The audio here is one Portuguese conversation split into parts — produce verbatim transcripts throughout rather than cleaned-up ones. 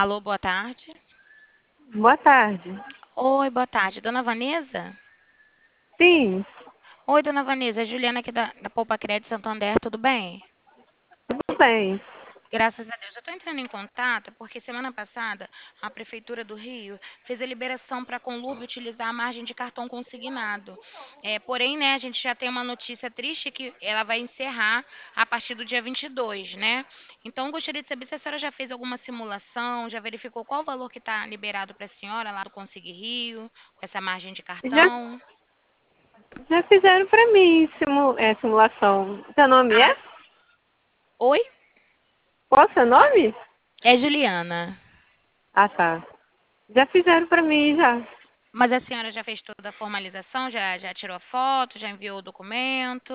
Alô, boa tarde. Boa tarde. Oi, boa tarde. Dona Vanessa? Sim, Oi, Dona Vanessa. É Juliana aqui da, da Poupa Crédito Santander, tudo bem? tudo bem. Graças a Deus. Eu estou entrando em contato porque semana passada a Prefeitura do Rio fez a liberação para a Conlurb utilizar a margem de cartão consignado. É, porém, né, a gente já tem uma notícia triste que ela vai encerrar a partir do dia vinte e dois, né? Então, eu gostaria de saber se a senhora já fez alguma simulação, já verificou qual o valor que está liberado para a senhora lá do Consegui Rio, com essa margem de Já, cartão. já fizeram para mim simu, é, simulação. Seu nome Ah, é? oi? Qual o seu nome? É Juliana. Ah, tá. Já fizeram para mim, já. Mas a senhora já fez toda a formalização? Já, já tirou a foto? Já enviou o documento?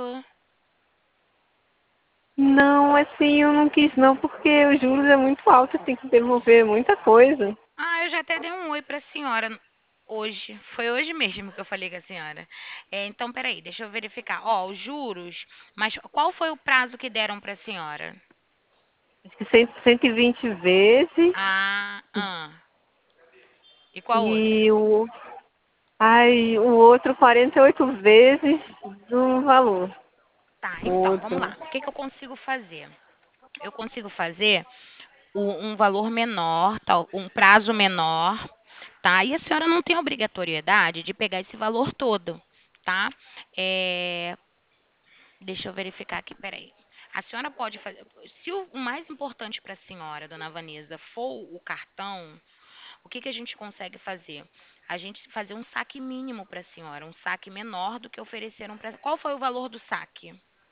Não, assim, eu não quis não, porque os juros é muito alto, tem que devolver muita coisa. Ah, eu já até dei um oi para a senhora hoje. Foi hoje mesmo que eu falei com a senhora. É, então, peraí, deixa eu verificar. Ó, os juros, mas qual foi o prazo que deram para a senhora? Acho que cem, cento e vinte vezes Ah, ah. E qual outro? e o, ai, o outro quarenta e oito vezes do valor. Tá, O então, vamos outro. lá. O que que eu consigo fazer? Eu consigo fazer o- um valor menor, tal, um prazo menor, tá? E a senhora não tem obrigatoriedade de pegar esse valor todo, tá? É, deixa eu verificar aqui, peraí. A senhora pode fazer. Se o o mais importante para a senhora, dona Vanessa, for o cartão, o que que a gente consegue fazer? A gente fazer um saque mínimo para a senhora, um saque menor do que ofereceram para. Qual foi o valor do saque?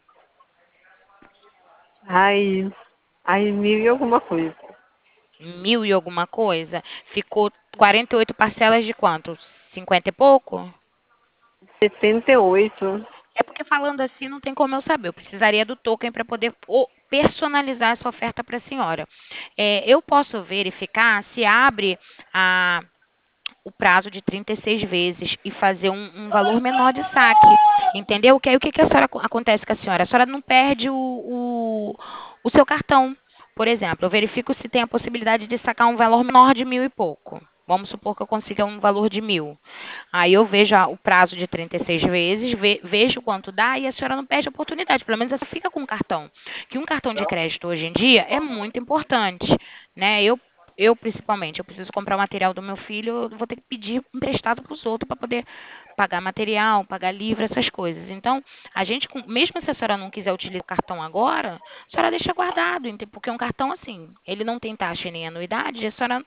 Ai, ai, mil e alguma coisa. Mil e alguma coisa? Ficou quarenta e oito parcelas de quanto? Cinquenta e pouco? Setenta e oito. É porque falando assim não tem como eu saber. Eu precisaria do token para poder o- personalizar essa oferta para a senhora. É, eu posso verificar se abre a, o prazo de trinta e seis vezes e fazer um, um valor menor de saque. Entendeu? Que aí o que, que a senhora acontece com a senhora? A senhora não perde o, o, o seu cartão. Por exemplo, eu verifico se tem a possibilidade de sacar um valor menor de mil e pouco. Vamos supor que eu consiga um valor de mil. Aí eu vejo a- o prazo de trinta e seis vezes, ve- vejo quanto dá e a senhora não perde a oportunidade. Pelo menos essa fica com o cartão. Que um cartão de crédito hoje em dia é muito importante, né? Eu, eu principalmente, eu preciso comprar o material do meu filho, eu vou ter que pedir emprestado para os outros para poder pagar material, pagar livro, essas coisas. Então, a gente, com- mesmo se a senhora não quiser utilizar o cartão agora, a senhora deixa guardado, ente- porque um cartão assim, ele não tem taxa nem anuidade, a senhora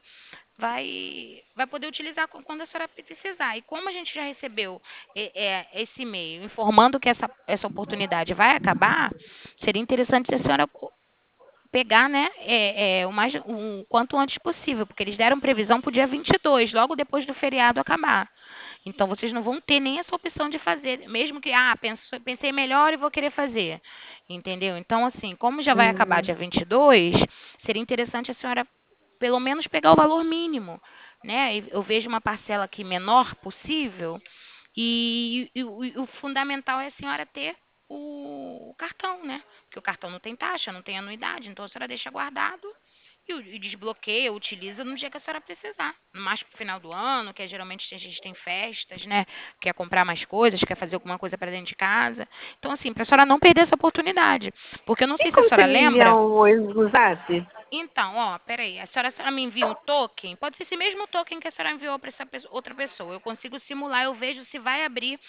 vai vai poder utilizar cu- quando a senhora precisar. E como a gente já recebeu é, é, esse e-mail informando que essa, essa oportunidade vai acabar, seria interessante se a senhora co- pegar, né, é, é, o mais o quanto antes possível, porque eles deram previsão para o dia vinte e dois, logo depois do feriado acabar. Então vocês não vão ter nem essa opção de fazer, mesmo que ah, penso, pensei melhor e vou querer fazer. Entendeu? Então, assim, como já vai acabar Hum, dia vinte e dois, seria interessante a senhora pelo menos pegar o valor mínimo, né? E eu vejo uma parcela aqui menor possível e, e o, e o fundamental é a senhora ter o, o cartão, né? Porque o cartão não tem taxa, não tem anuidade, então a senhora deixa guardado e, o- e desbloqueia, utiliza no dia que a senhora precisar. Mais pro final do ano, que é, geralmente a gente tem festas, né? Quer comprar mais coisas, quer fazer alguma coisa para dentro de casa. Então, assim, para a senhora não perder essa oportunidade. Porque eu não tem sei se a como você senhora me enviar lembra. um oi no zap? Então, ó, peraí. A senhora, a senhora me envia um token? Pode ser esse mesmo token que a senhora enviou para essa pesso- outra pessoa. Eu consigo simular, eu vejo se vai abrir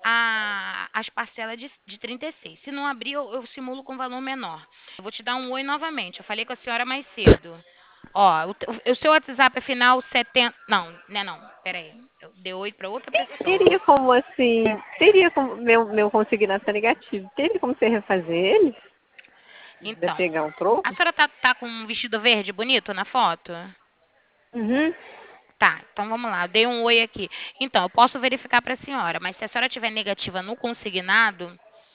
a- as parcelas de, de trinta e seis. Se não abrir, eu, eu simulo com valor menor. Eu vou te dar um oi novamente. Eu falei com a senhora mais cedo. Ó, o, te- o seu WhatsApp é final setenta. Não, né não. Peraí. Eu dei oi para outra pessoa. Teria como assim, teria como meu, meu consignado tá negativo. Teria como você refazer ele? Vai Então, pegar um a troco? senhora tá, tá com um vestido verde bonito na foto? Uhum. Tá, então vamos lá. Eu dei um oi aqui. Então, eu posso verificar para a senhora, mas se a senhora tiver negativa no consignado,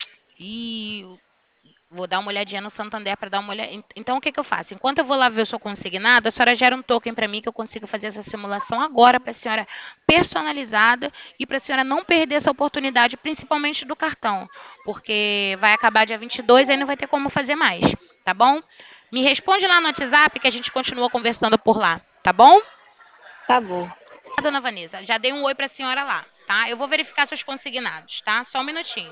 e vou dar uma olhadinha no Santander para dar uma olhada. Então, o que que eu faço? Enquanto eu vou lá ver o seu consignado, a senhora gera um token para mim que eu consigo fazer essa simulação agora para a senhora personalizada e para a senhora não perder essa oportunidade, principalmente do cartão, porque vai acabar dia vinte e dois, aí não vai ter como fazer mais, tá bom? Me responde lá no WhatsApp que a gente continua conversando por lá. Tá bom? Tá bom. Dona Vanessa, já dei um oi para a senhora lá, tá? Eu vou verificar seus consignados, tá? Só um minutinho.